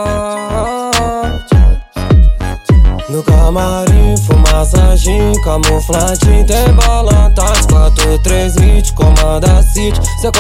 No camarim, fumaça, gin, camuflante, tem balantade 4-3 hit, comanda city,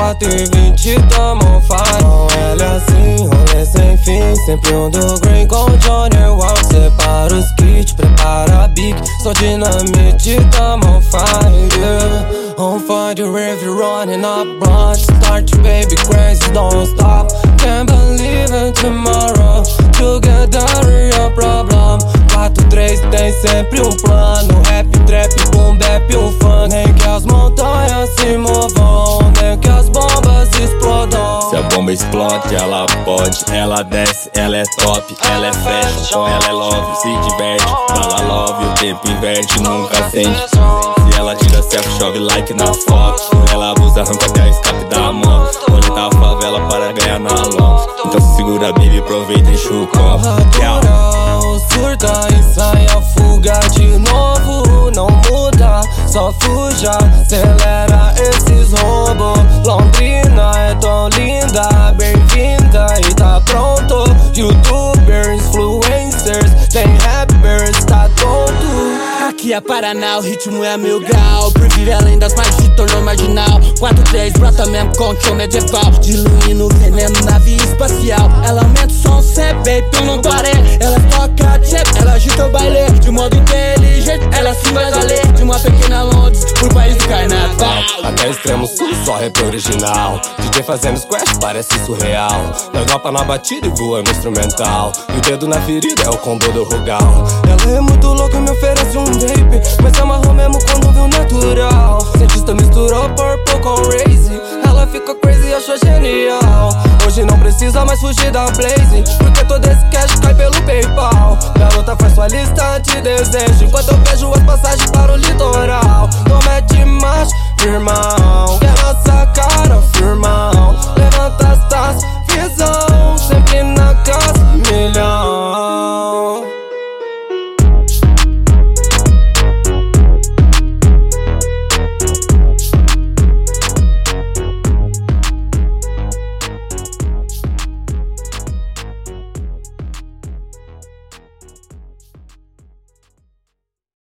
C4-20, tamo on fire. Com ela assim, rolê sem fim, sempre um do green com Johnny Walker. Separa os kits, prepara a big, só dinamite, tamo on fire, yeah. On fire, if you're running up, run, start to baby crazy, don't stop. Can't believe in tomorrow, together real problem. 4-3 tem sempre um plano, rap, trap, boom, bap, um funk. Nem que as montanhas se movam, nem que as bombas explodam. Se a bomba explode, ela pode, ela desce, ela é top, ela é fashion, com ela é love, se diverte, fala love, o tempo inverte, nunca sente. Se ela tira selfie, chove like na foto, ela abusa, arranca até o escape da mão. Onde tá a favela para ganhar na lona, então se segura, baby, aproveita e enche o copo. Natural, surta e sai a fuga de novo. Não muda, só fuja, acelera esses roubos. Londrina é tão linda, bem-vinda e tá pronto. Youtubers, influencers, tem rappers, tá tonto. Aqui é Paraná, o ritmo é 1000 grau. Por viver além das margens se tornou marginal. 4-3 brota mesmo com show medieval. Diluindo veneno, nave espacial. Ela aumenta o som, cê baby, não pare. Ela toca chip, ela agita o baile de modo inteligente, ela se vai valer. De uma pequena Londres pro país do carnaval. Até extremo sul, só rap original. DJ fazendo squash, parece surreal. Nós dropa na batida e voa no instrumental. E o dedo na ferida é o combo do Rugal. Ela é muito louca e me oferece um vape, mas amarrou mesmo quando viu natural. Cientista misturou purple com crazy. Ela ficou crazy e achou genial. Hoje não precisa mais fugir da blaze, porque todo esse cash cai pelo PayPal. Garota, faz sua lista de desejo, enquanto eu vejo as passagens para o litoral. Não mete mais, irmão, que ela